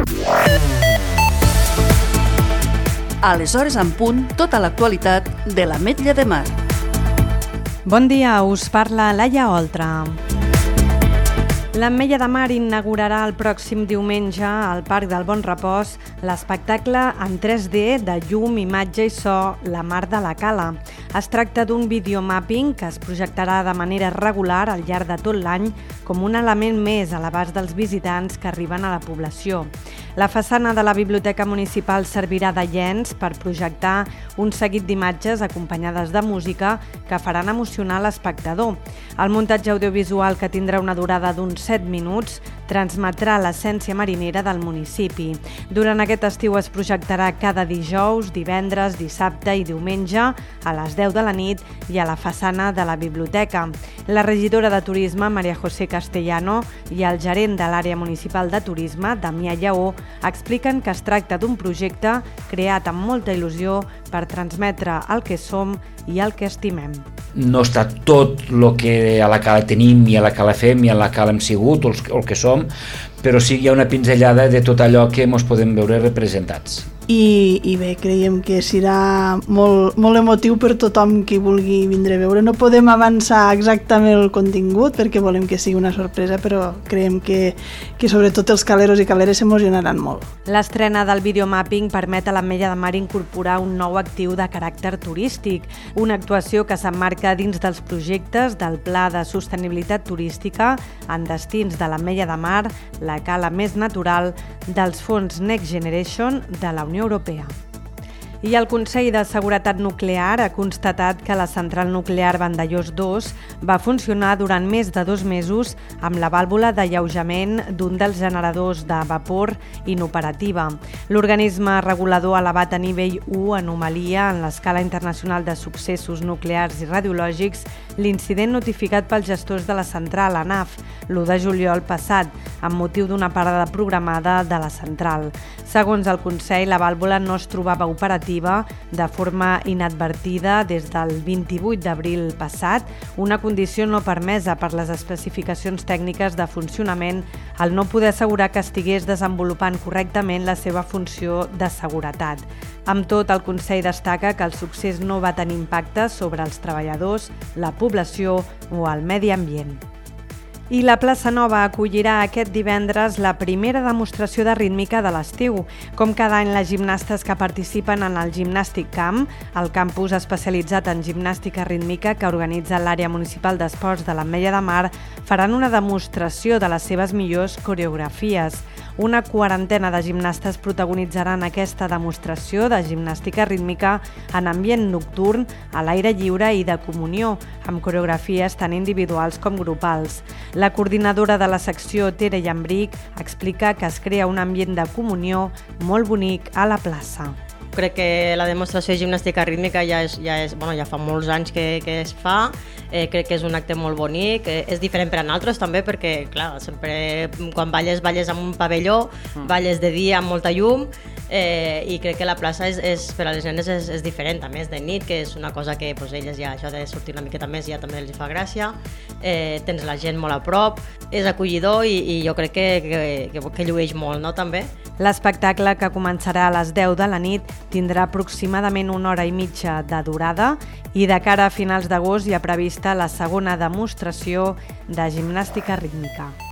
Aleshores en punt, tota l'actualitat de l'Ametlla de Mar. Bon dia, us parla Laia Oltra. L'Ametlla de Mar inaugurarà el pròxim diumenge al Parc del Bon Repòs l'espectacle en 3D de llum, imatge i so La Mar de la Cala. Es tracta d'un videomapping que es projectarà de manera regular al llarg de tot l'any com un element més a l'abast dels visitants que arriben a la població. La façana de la Biblioteca Municipal servirà de llenç per projectar un seguit d'imatges acompanyades de música que faran emocionar l'espectador. El muntatge audiovisual, que tindrà una durada d'uns 7 minuts, transmetrà l'essència marinera del municipi. Durant aquest estiu es projectarà cada dijous, divendres, dissabte i diumenge a les 10 de la nit i a la façana de la biblioteca. La regidora de Turisme, María José Castellano, i el gerent de l'àrea municipal de turisme, Damià Lleó, expliquen que es tracta d'un projecte creat amb molta il·lusió per transmetre el que som i el que estimem. No està tot el que a la Cala tenim i a la Cala fem i a la Cala hem sigut o el que som, però sí hi ha una pinzellada de tot allò que ens podem veure representats. I bé, creiem que serà molt emotiu per tothom qui vulgui vindre a veure. No podem avançar exactament el contingut perquè volem que sigui una sorpresa, però creiem que sobretot els caleros i caleres s'emocionaran molt. L'estrena del videomapping permet a l'Ametlla de Mar incorporar un nou actiu de caràcter turístic, una actuació que s'emmarca dins dels projectes del Pla de Sostenibilitat Turística en destins de l'Ametlla de Mar, la cala més natural dels fons Next Generation de la Unió Europea. I el Consell de Seguretat Nuclear ha constatat que la central nuclear Vandellòs 2 va funcionar durant més de 2 mesos amb la vàlvula d'alleujament d'un dels generadors de vapor inoperativa. L'organisme regulador ha elevat a nivell 1, anomalia en l'escala internacional de successos nuclears i radiològics, l'incident notificat pels gestors de la central, ANAF, l'1 de juliol passat, amb motiu d'una parada programada de la central. Segons el Consell, la vàlvula no es trobava operativa de forma inadvertida des del 28 d'abril passat, una condició no permesa per les especificacions tècniques de funcionament al no poder assegurar que estigués desenvolupant correctament la seva funció de seguretat. Amb tot, el Consell destaca que el succés no va tenir impacte sobre els treballadors, la població o el medi ambient. I la Plaça Nova acollirà aquest divendres la primera demostració de rítmica de l'estiu. Com cada any, les gimnastes que participen en el Gimnàstic Camp, el campus especialitzat en gimnàstica rítmica que organitza l'àrea municipal d'esports de l'Ametlla de Mar, faran una demostració de les seves millors coreografies. Una quarantena de gimnastes protagonitzaran aquesta demostració de gimnàstica rítmica en ambient nocturn, a l'aire lliure i de comunió, amb coreografies tant individuals com grupals. La coordinadora de la secció, Tere Llambric, explica que es crea un ambient de comunió molt bonic a la plaça. Crec que la demostració de gimnàstica rítmica ja fa molts anys que es fa. Crec que és un acte molt bonic, és diferent per a nosaltres també perquè, clar, sempre quan balles amb un pavelló, balles de dia amb molta llum i crec que la plaça per a les nenes és diferent, a més de nit, que és una cosa que elles ja, això de sortir una miqueta més ja també els fa gràcia, tens la gent molt a prop, és acollidor i jo crec que llueix molt, no, també. L'espectacle, que començarà a les 10 de la nit, tindrà aproximadament 1 hora i mitja de durada i de cara a finals d'agost hi ha prevista la segona demostració de gimnàstica rítmica.